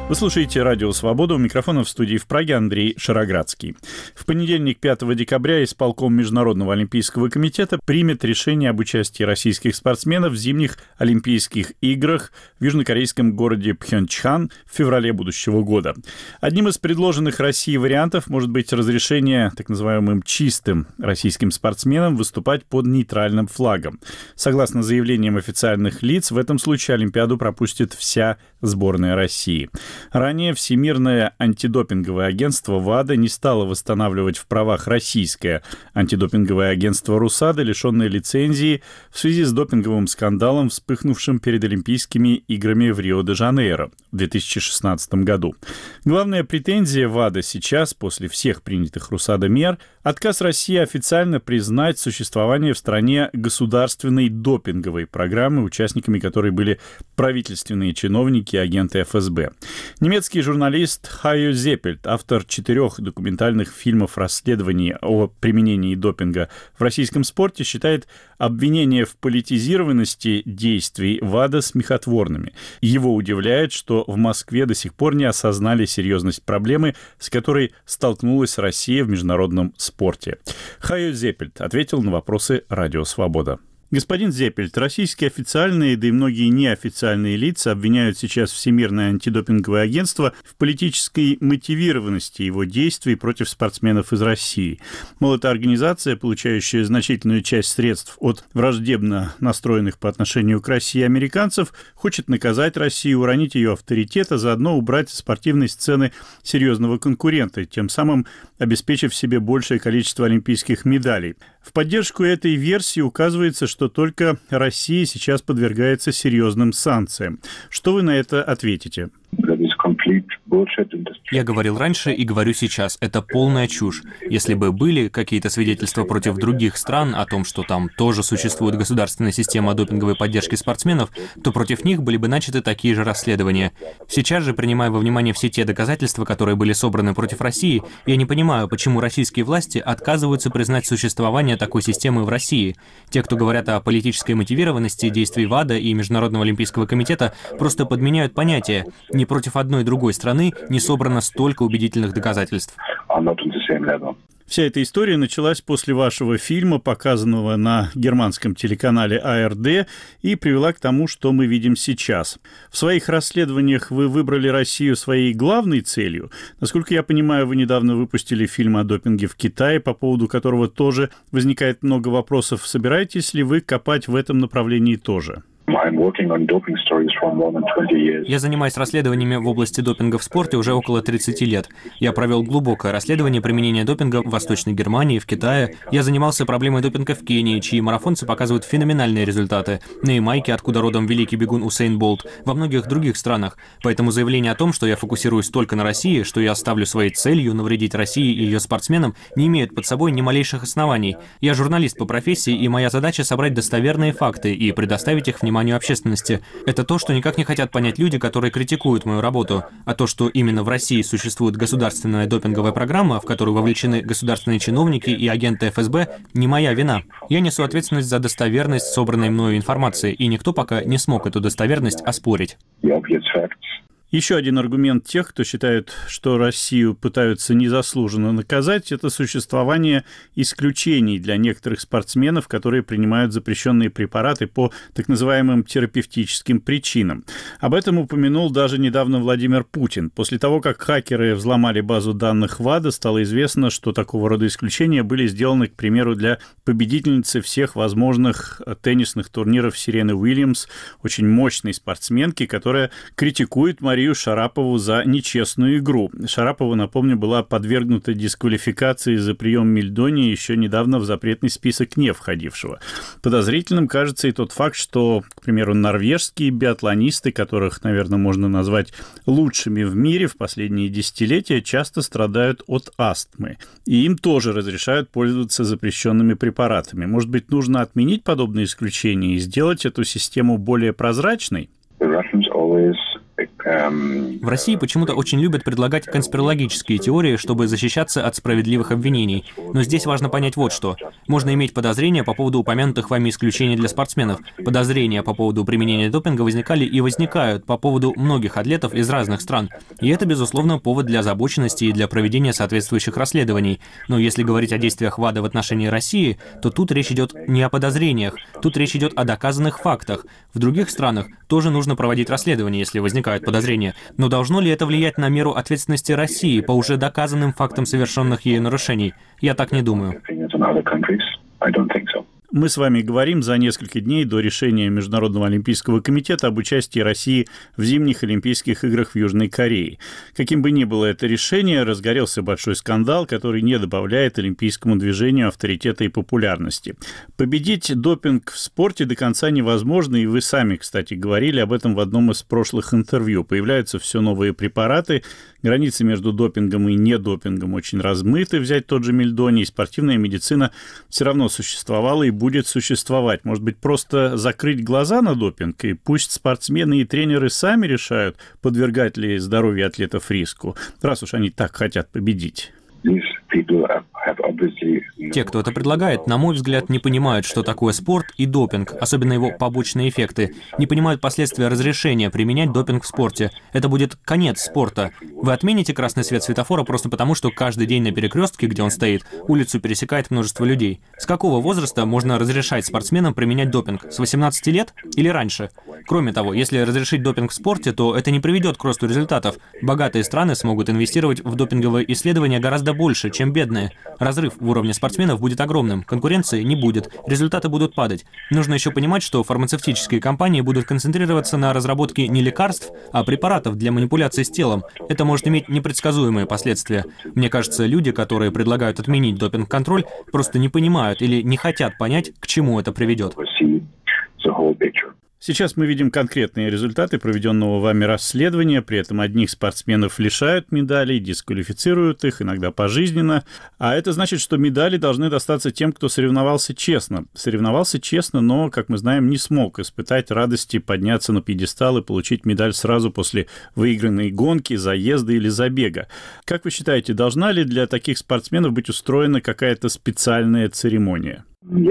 Вы слушаете «Радио Свобода», у микрофона в студии в Праге Андрей Шароградский. В понедельник, 5 декабря, исполком Международного олимпийского комитета примет решение об участии российских спортсменов в зимних Олимпийских играх в южнокорейском городе Пхёнчхан в феврале будущего года. Одним из предложенных России вариантов может быть разрешение так называемым чистым российским спортсменам выступать под нейтральным флагом. Согласно заявлениям официальных лиц, в этом случае Олимпиаду пропустит вся сборная России. Ранее Всемирное антидопинговое агентство ВАДА не стало восстанавливать в правах российское антидопинговое агентство РУСАДА, лишенное лицензии в связи с допинговым скандалом, вспыхнувшим перед Олимпийскими играми в Рио-де-Жанейро в 2016 году. Главная претензия ВАДА сейчас, после всех принятых РУСАДА мер, отказ России официально признать существование в стране государственной допинговой программы, участниками которой были правительственные чиновники и агенты ФСБ. Немецкий журналист Хайо Зеппельд, автор 4 документальных фильмов расследований о применении допинга в российском спорте, считает обвинения в политизированности действий ВАДА смехотворными. Его удивляет, что в Москве до сих пор не осознали серьезность проблемы, с которой столкнулась Россия в международном спорте. Хайо Зеппельд ответил на вопросы «Радио Свобода». Господин Зеппельд, российские официальные, да и многие неофициальные лица обвиняют сейчас Всемирное антидопинговое агентство в политической мотивированности его действий против спортсменов из России. Мол, эта организация, получающая значительную часть средств от враждебно настроенных по отношению к России американцев, хочет наказать Россию, уронить ее авторитет, а заодно убрать со спортивной сцены серьезного конкурента, тем самым обеспечив себе большее количество олимпийских медалей. В поддержку этой версии указывается, что только Россия сейчас подвергается серьезным санкциям. Что вы на это ответите? Я говорил раньше и говорю сейчас, это полная чушь. Если бы были какие-то свидетельства против других стран о том, что там тоже существует государственная система допинговой поддержки спортсменов, то против них были бы начаты такие же расследования. Сейчас же, принимая во внимание все те доказательства, которые были собраны против России, я не понимаю, почему российские власти отказываются признать существование такой системы в России. Те, кто говорят о политической мотивированности действий ВАДА и Международного олимпийского комитета, просто подменяют понятия. Ни против одной другой страны не собрано столько убедительных доказательств. Вся эта история началась после вашего фильма, показанного на германском телеканале АРД, и привела к тому, что мы видим сейчас. В своих расследованиях вы выбрали Россию своей главной целью. Насколько я понимаю, вы недавно выпустили фильм о допинге в Китае, по поводу которого тоже возникает много вопросов. Собираетесь ли вы копать в этом направлении тоже? Я занимаюсь расследованиями в области допинга в спорте уже около 30 лет. Я провел глубокое расследование применения допинга в Восточной Германии, в Китае. Я занимался проблемой допинга в Кении, чьи марафонцы показывают феноменальные результаты. На Ямайке, откуда родом великий бегун Усейн Болт, во многих других странах. Поэтому заявление о том, что я фокусируюсь только на России, что я ставлю своей целью навредить России и ее спортсменам, не имеет под собой ни малейших оснований. Я журналист по профессии, и моя задача собрать достоверные факты и предоставить их вниманию общественности. Это то, что никак не хотят понять люди, которые критикуют мою работу. А то, что именно в России существует государственная допинговая программа, в которую вовлечены государственные чиновники и агенты ФСБ, не моя вина. Я несу ответственность за достоверность собранной мною информации, и никто пока не смог эту достоверность оспорить. Еще один аргумент тех, кто считает, что Россию пытаются незаслуженно наказать, это существование исключений для некоторых спортсменов, которые принимают запрещенные препараты по так называемым терапевтическим причинам. Об этом упомянул даже недавно Владимир Путин. После того, как хакеры взломали базу данных ВАДА, стало известно, что такого рода исключения были сделаны, к примеру, для победительницы всех возможных теннисных турниров Сирены Уильямс, очень мощной спортсменки, которая критикует Марию Шарапову за нечестную игру. Шарапова, напомню, была подвергнута дисквалификации за прием мельдонии еще недавно в запретный список не входившего. Подозрительным кажется и тот факт, что, к примеру, норвежские биатлонисты, которых, наверное, можно назвать лучшими в мире в последние десятилетия, часто страдают от астмы. И им тоже разрешают пользоваться запрещенными препаратами. Может быть, нужно отменить подобные исключения и сделать эту систему более прозрачной? В России почему-то очень любят предлагать конспирологические теории, чтобы защищаться от справедливых обвинений. Но здесь важно понять вот что. Можно иметь подозрения по поводу упомянутых вами исключений для спортсменов. Подозрения по поводу применения допинга возникали и возникают по поводу многих атлетов из разных стран. И это, безусловно, повод для озабоченности и для проведения соответствующих расследований. Но если говорить о действиях ВАДА в отношении России, то тут речь идет не о подозрениях, тут речь идет о доказанных фактах. В других странах тоже нужно проводить расследования, если возникают подозрения. Но должно ли это влиять на меру ответственности России по уже доказанным фактам совершенных ею нарушений? Я так не думаю. Мы с вами говорим за несколько дней до решения Международного олимпийского комитета об участии России в зимних Олимпийских играх в Южной Корее. Каким бы ни было это решение, разгорелся большой скандал, который не добавляет олимпийскому движению авторитета и популярности. Победить допинг в спорте до конца невозможно, и вы сами, кстати, говорили об этом в одном из прошлых интервью. Появляются все новые препараты, границы между допингом и недопингом очень размыты, взять тот же мельдоний, спортивная медицина все равно существовала и будет существовать. Может быть, просто закрыть глаза на допинг, и пусть спортсмены и тренеры сами решают, подвергать ли здоровье атлетов риску, раз уж они так хотят победить. Те, кто это предлагает, на мой взгляд, не понимают, что такое спорт и допинг, особенно его побочные эффекты. Не понимают последствия разрешения применять допинг в спорте. Это будет конец спорта. Вы отмените красный свет светофора просто потому, что каждый день на перекрестке, где он стоит, улицу пересекает множество людей. С какого возраста можно разрешать спортсменам применять допинг? С 18 лет или раньше? Кроме того, если разрешить допинг в спорте, то это не приведет к росту результатов. Богатые страны смогут инвестировать в допинговые исследования гораздо больше, чем бедные. Разрыв в уровне спортсменов будет огромным, конкуренции не будет, результаты будут падать. Нужно еще понимать, что фармацевтические компании будут концентрироваться на разработке не лекарств, а препаратов для манипуляции с телом. Это может иметь непредсказуемые последствия. Мне кажется, люди, которые предлагают отменить допинг-контроль, просто не понимают или не хотят понять, к чему это приведет. Сейчас мы видим конкретные результаты проведенного вами расследования, при этом одних спортсменов лишают медалей, дисквалифицируют их, иногда пожизненно, а это значит, что медали должны достаться тем, кто соревновался честно. Соревновался честно, но, как мы знаем, не смог испытать радости подняться на пьедестал и получить медаль сразу после выигранной гонки, заезда или забега. Как вы считаете, должна ли для таких спортсменов быть устроена какая-то специальная церемония?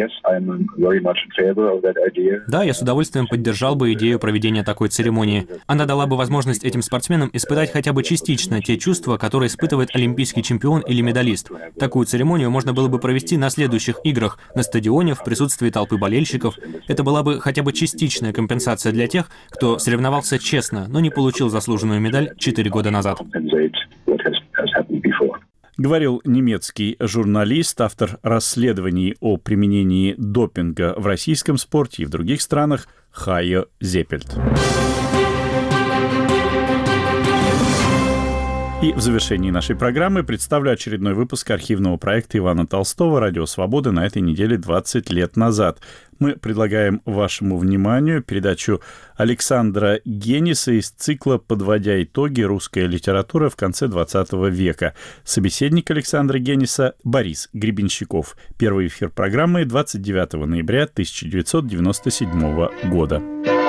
Да, я с удовольствием поддержал бы идею проведения такой церемонии. Она дала бы возможность этим спортсменам испытать хотя бы частично те чувства, которые испытывает олимпийский чемпион или медалист. Такую церемонию можно было бы провести на следующих играх, на стадионе, в присутствии толпы болельщиков. Это была бы хотя бы частичная компенсация для тех, кто соревновался честно, но не получил заслуженную медаль 4 года назад. Говорил немецкий журналист, автор расследований о применении допинга в российском спорте и в других странах Хайо Зеппельд. И в завершении нашей программы представлю очередной выпуск архивного проекта Ивана Толстого «Радио Свобода» на этой неделе 20 лет назад. Мы предлагаем вашему вниманию передачу Александра Гениса из цикла «Подводя итоги. Русская литература в конце XX века». Собеседник Александра Гениса – Борис Гребенщиков. Первый эфир программы 29 ноября 1997 года.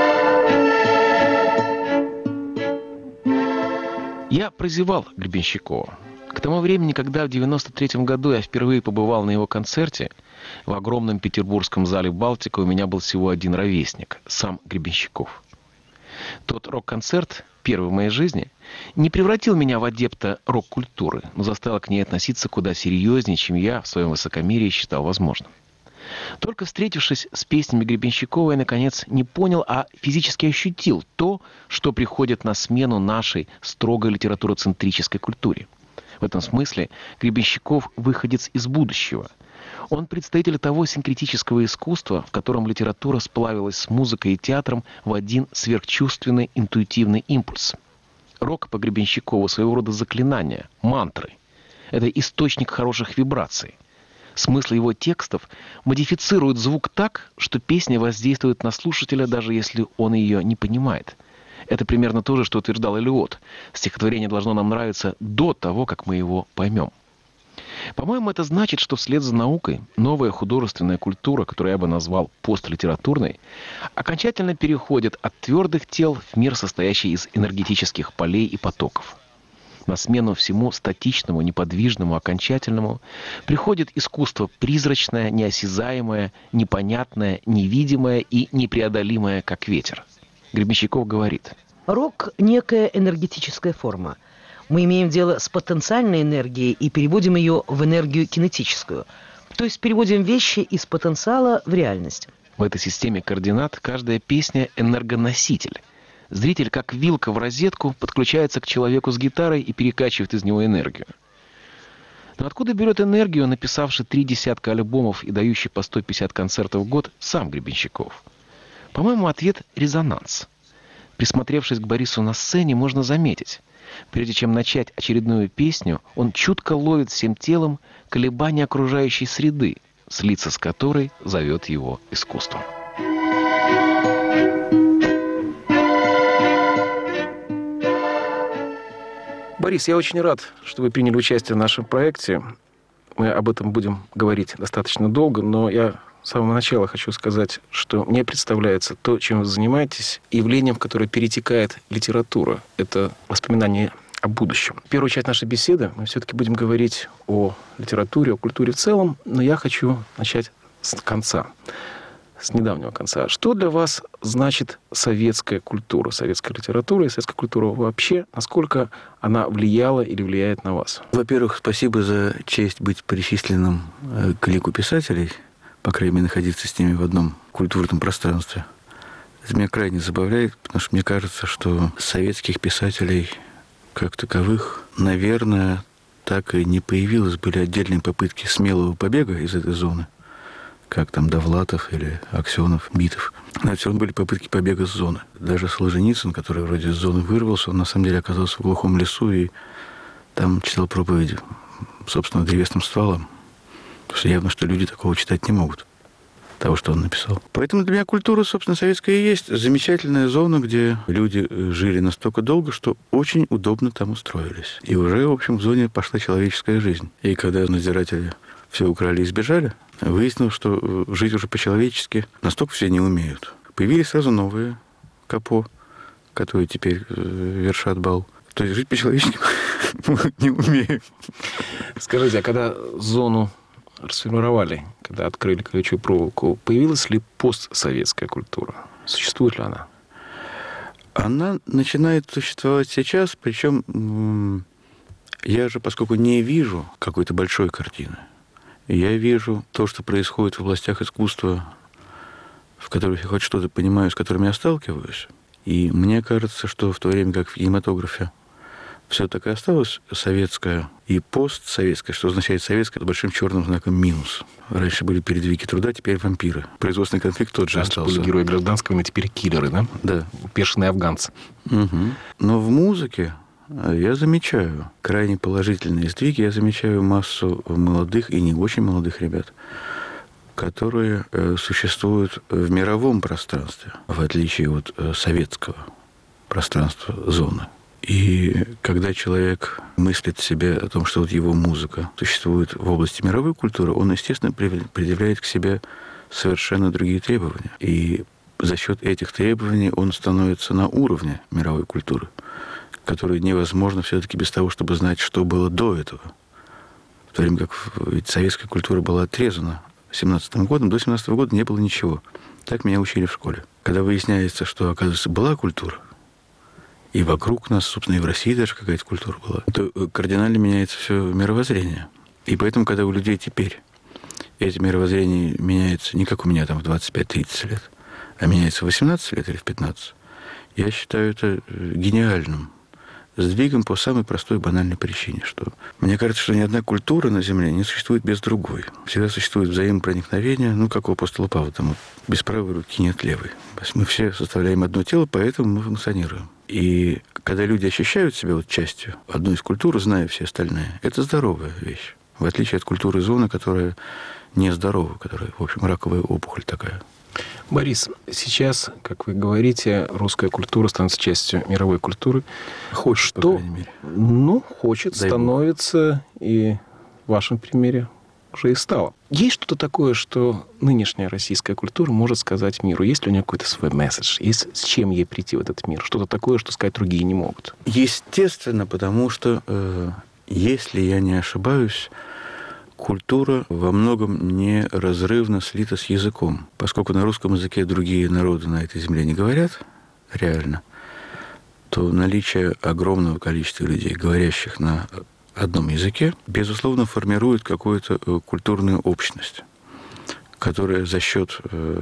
Я прозевал Гребенщикова. К тому времени, когда в 1993 году я впервые побывал на его концерте, в огромном петербургском зале «Балтика» у меня был всего один ровесник – сам Гребенщиков. Тот рок-концерт, первый в моей жизни, не превратил меня в адепта рок-культуры, но заставил к ней относиться куда серьезнее, чем я в своем высокомерии считал возможным. Только встретившись с песнями Гребенщикова, я, наконец, не понял, а физически ощутил то, что приходит на смену нашей строгой литературоцентрической культуре. В этом смысле Гребенщиков – выходец из будущего. Он представитель того синкретического искусства, в котором литература сплавилась с музыкой и театром в один сверхчувственный интуитивный импульс. Рок по Гребенщикову – своего рода заклинание, мантры. Это источник хороших вибраций. Смысл его текстов модифицирует звук так, что песня воздействует на слушателя, даже если он ее не понимает. Это примерно то же, что утверждал Элиот. Стихотворение должно нам нравиться до того, как мы его поймем. По-моему, это значит, что вслед за наукой новая художественная культура, которую я бы назвал постлитературной, окончательно переходит от твердых тел в мир, состоящий из энергетических полей и потоков. На смену всему статичному, неподвижному, окончательному приходит искусство призрачное, неосязаемое, непонятное, невидимое и непреодолимое, как ветер. Гребенщиков говорит: рок – некая энергетическая форма. Мы имеем дело с потенциальной энергией и переводим ее в энергию кинетическую. То есть переводим вещи из потенциала в реальность. В этой системе координат каждая песня – энергоноситель. Зритель, как вилка в розетку, подключается к человеку с гитарой и перекачивает из него энергию. Но откуда берет энергию, написавший 30 альбомов и дающий по 150 концертов в год, сам Гребенщиков? По-моему, ответ – резонанс. Присмотревшись к Борису на сцене, можно заметить: прежде чем начать очередную песню, он чутко ловит всем телом колебания окружающей среды, слиться с которой зовет его искусством. Борис, я очень рад, что вы приняли участие в нашем проекте. Мы об этом будем говорить достаточно долго, но я с самого начала хочу сказать, что мне представляется то, чем вы занимаетесь, явлением, в которое перетекает литература. Это воспоминание о будущем. Первую часть нашей беседы мы все-таки будем говорить о литературе, о культуре в целом, но я хочу начать с конца, с недавнего конца. Что для вас значит советская культура, советская литература и советская культура вообще? Насколько она влияла или влияет на вас? Во-первых, спасибо за честь быть причисленным к лику писателей, по крайней мере, находиться с ними в одном культурном пространстве. Это меня крайне забавляет, потому что мне кажется, что советских писателей как таковых, наверное, так и не появилось. Были отдельные попытки смелого побега из этой зоны, как там Довлатов или Аксенов, Битов. Но все равно были попытки побега с зоны. Даже Солженицын, который вроде из зоны вырвался, он на самом деле оказался в глухом лесу и там читал проповеди, собственно, древесным стволом. Потому что явно, что люди такого читать не могут, того, что он написал. Поэтому для меня культура, собственно, советская и есть замечательная зона, где люди жили настолько долго, что очень удобно там устроились. И уже, в общем, в зоне пошла человеческая жизнь. И когда надзиратели все украли и сбежали, выяснилось, что жить уже по-человечески настолько все не умеют. Появились сразу новые капо, которые теперь вершат бал. То есть жить по-человечески не умеют. Скажите, а когда зону расформировали, когда открыли колючую проволоку, появилась ли постсоветская культура? Существует ли она? Она начинает существовать сейчас, причем я же, поскольку не вижу какой-то большой картины, я вижу то, что происходит в областях искусства, в которых я хоть что-то понимаю, с которыми я сталкиваюсь. И мне кажется, что в то время как в кинематографе все так и осталось советское и постсоветское, что означает советское, с большим черным знаком минус. Раньше были передвиги труда, теперь вампиры. Производственный конфликт тот же остался. Были герои гражданского, но теперь киллеры, да? Да. Бешеные афганцы. Угу. Но в музыке я замечаю крайне положительные сдвиги. Я замечаю массу молодых и не очень молодых ребят, которые существуют в мировом пространстве, в отличие от советского пространства зоны. И когда человек мыслит себе о том, что вот его музыка существует в области мировой культуры, он, естественно, предъявляет к себе совершенно другие требования. И за счет этих требований он становится на уровне мировой культуры, которую невозможно все-таки без того, чтобы знать, что было до этого. В то время как ведь советская культура была отрезана 17-м годом, до 17-го года не было ничего. Так меня учили в школе. Когда выясняется, что, оказывается, была культура, и вокруг нас, собственно, и в России даже какая-то культура была, то кардинально меняется все мировоззрение. И поэтому, когда у людей теперь это мировоззрение меняется не как у меня там в 25-30 лет, а меняется в 18 лет или в 15, я считаю это гениальным сдвигом по самой простой банальной причине, что мне кажется, что ни одна культура на Земле не существует без другой. Всегда существует взаимопроникновение, ну, как у апостола Павла, там вот, без правой руки нет левой. То есть мы все составляем одно тело, поэтому мы функционируем. И когда люди ощущают себя вот частью одной из культур, зная все остальные, это здоровая вещь. В отличие от культуры зоны, которая нездорова, которая, в общем, раковая опухоль такая. Борис, сейчас, как вы говорите, русская культура становится частью мировой культуры. Хочет, что, по крайней мере. Ну, хочет, дай становится Бог. И в вашем примере уже и стало. Есть что-то такое, что нынешняя российская культура может сказать миру? Есть ли у нее какой-то свой месседж? Есть с чем ей прийти в этот мир? Что-то такое, что сказать другие не могут? Естественно, потому что, если я не ошибаюсь, культура во многом неразрывно слита с языком. Поскольку на русском языке другие народы на этой земле не говорят, реально, то наличие огромного количества людей, говорящих на одном языке, безусловно, формирует какую-то культурную общность, которая за счет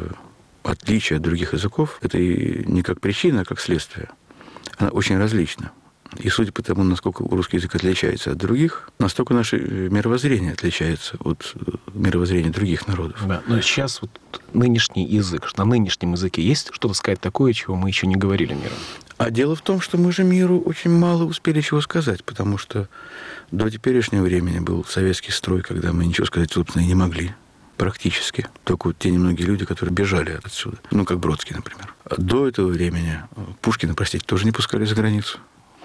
отличия от других языков, это и не как причина, а как следствие, она очень различна. И судя по тому, насколько русский язык отличается от других, настолько наше мировоззрение отличается от мировоззрения других народов. Да, но сейчас вот нынешний язык, на нынешнем языке есть что-то сказать такое, чего мы еще не говорили миру? А дело в том, что мы же миру очень мало успели чего сказать, потому что до теперешнего времени был советский строй, когда мы ничего сказать, собственно, и не могли. Практически. Только вот те немногие люди, которые бежали отсюда. Ну, как Бродский, например. А до этого времени Пушкина, простите, тоже не пускали за границу.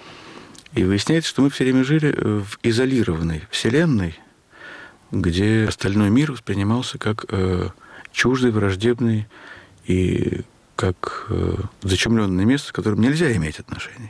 И выясняется, что мы все время жили в изолированной вселенной, где остальной мир воспринимался как чуждый, враждебный и как зачумленное место, с которым нельзя иметь отношений.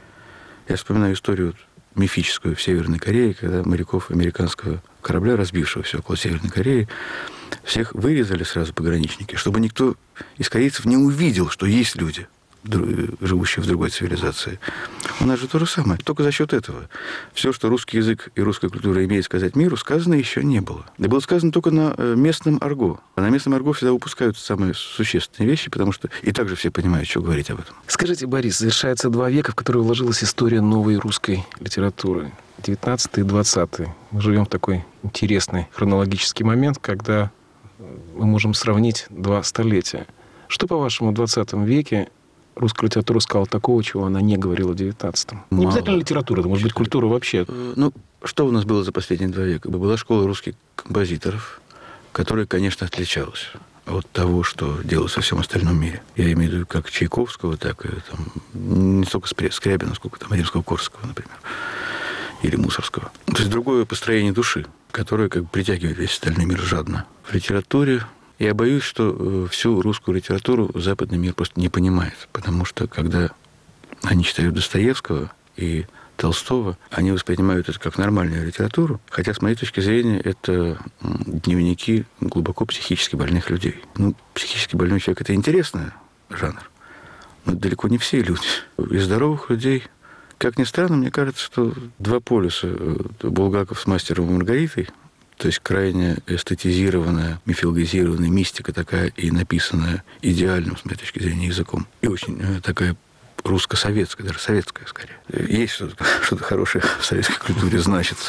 Я вспоминаю историю мифическую в Северной Корее, когда моряков американского корабля, разбившегося около Северной Кореи, всех вырезали сразу пограничники, чтобы никто из корейцев не увидел, что есть люди, живущие в другой цивилизации. У нас же то же самое. Только за счет этого. Все, что русский язык и русская культура имеет сказать миру, сказано еще не было. Да было сказано только на местном арго. А на местном арго всегда упускаются самые существенные вещи, потому что и так же все понимают, что говорить об этом. Скажите, Борис, завершается 2 века, в которые вложилась история новой русской литературы. 19 и 20. Мы живем в такой интересный хронологический момент, когда мы можем сравнить 2 столетия. Что, по-вашему, в 20 веке русская литература сказала такого, чего она не говорила в 19-м? Не обязательно литература, это может быть культура вообще. Ну, что у нас было за последние 2 века? Была школа русских композиторов, которая, конечно, отличалась от того, что делалось во всем остальном мире. Я имею в виду как Чайковского, так и там, не столько Скрябина, сколько там Римского-Корсакова, например, или Мусорского. То есть другое построение души, которое как бы притягивает весь остальной мир жадно. В литературе я боюсь, что всю русскую литературу западный мир просто не понимает, потому что, когда они читают Достоевского и Толстого, они воспринимают это как нормальную литературу, хотя, с моей точки зрения, это дневники глубоко психически больных людей. Ну, психически больной человек – это интересный жанр, но далеко не все люди. Из здоровых людей, как ни странно, мне кажется, что 2 полюса – Булгаков с «Мастером и Маргаритой», то есть крайне эстетизированная, мифологизированная мистика такая и написанная идеальным, с моей точки зрения, языком. И очень такая русско-советская, даже советская, скорее. Есть что-то хорошее в советской культуре значится.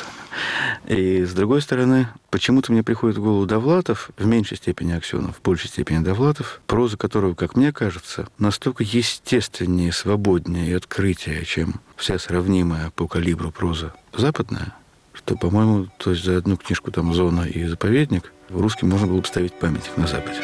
И, с другой стороны, почему-то мне приходит в голову Довлатов, в меньшей степени Аксенов, в большей степени Довлатов, проза которого, как мне кажется, настолько естественнее, свободнее и открытие, чем вся сравнимая по калибру проза западная, что, по-моему, то есть за одну книжку там «Зона» и «Заповедник» русским можно было бы ставить памятник на Западе.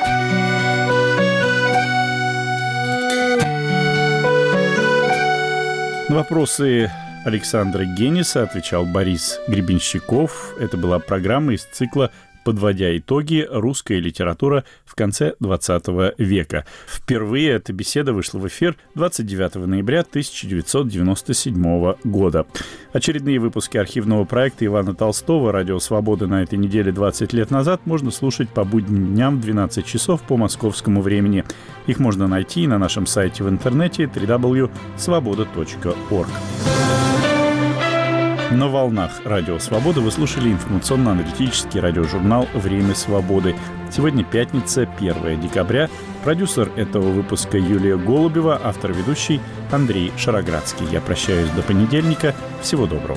На вопросы Александра Гениса отвечал Борис Гребенщиков. Это была программа из цикла «Подводя итоги. Русская литература в конце XX века». Впервые эта беседа вышла в эфир 29 ноября 1997 года. Очередные выпуски архивного проекта Ивана Толстого «Радио Свободы» на этой неделе 20 лет назад можно слушать по будним дням в 12 часов по московскому времени. Их можно найти на нашем сайте в интернете www.svoboda.org. На волнах «Радио Свобода» вы слушали информационно-аналитический радиожурнал «Время свободы». Сегодня пятница, 1 декабря. Продюсер этого выпуска Юлия Голубева, автор-ведущий Андрей Шароградский. Я прощаюсь до понедельника. Всего доброго.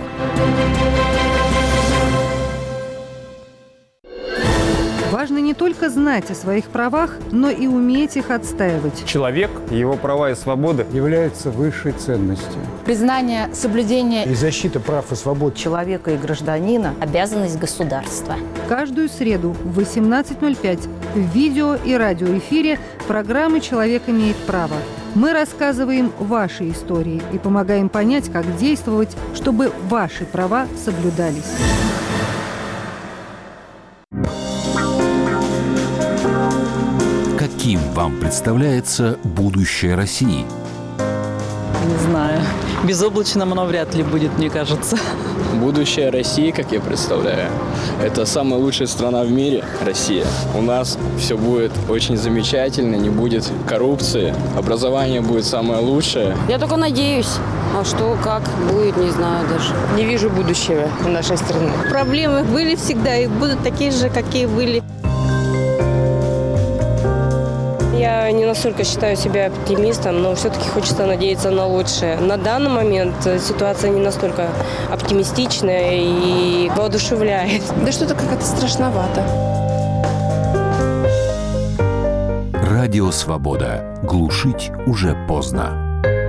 Важно не только знать о своих правах, но и уметь их отстаивать. Человек, его права и свободы являются высшей ценностью. Признание, соблюдение и защита прав и свобод человека и гражданина – обязанность государства. Каждую среду в 18:05 в видео и радиоэфире программы «Человек имеет право». Мы рассказываем ваши истории и помогаем понять, как действовать, чтобы ваши права соблюдались. Каким вам представляется будущее России? Не знаю. Безоблачным оно вряд ли будет, мне кажется. Будущее России, как я представляю, это самая лучшая страна в мире, Россия. У нас все будет очень замечательно, не будет коррупции, образование будет самое лучшее. Я только надеюсь. А что, как будет, не знаю даже. Не вижу будущего в нашей стране. Проблемы были всегда и будут такие же, какие были. Я не настолько считаю себя оптимистом, но все-таки хочется надеяться на лучшее. На данный момент ситуация не настолько оптимистичная и воодушевляет. Да что-то как-то страшновато. Радио «Свобода». Глушить уже поздно.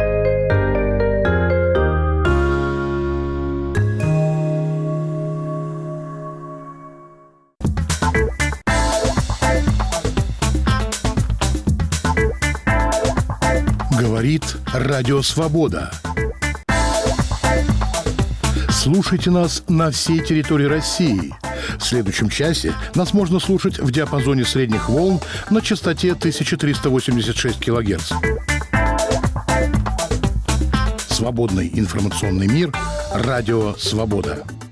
Говорит Радио Свобода. Слушайте нас на всей территории России. В следующем часе нас можно слушать в диапазоне средних волн на частоте 1386 кГц. Свободный информационный мир. Радио Свобода.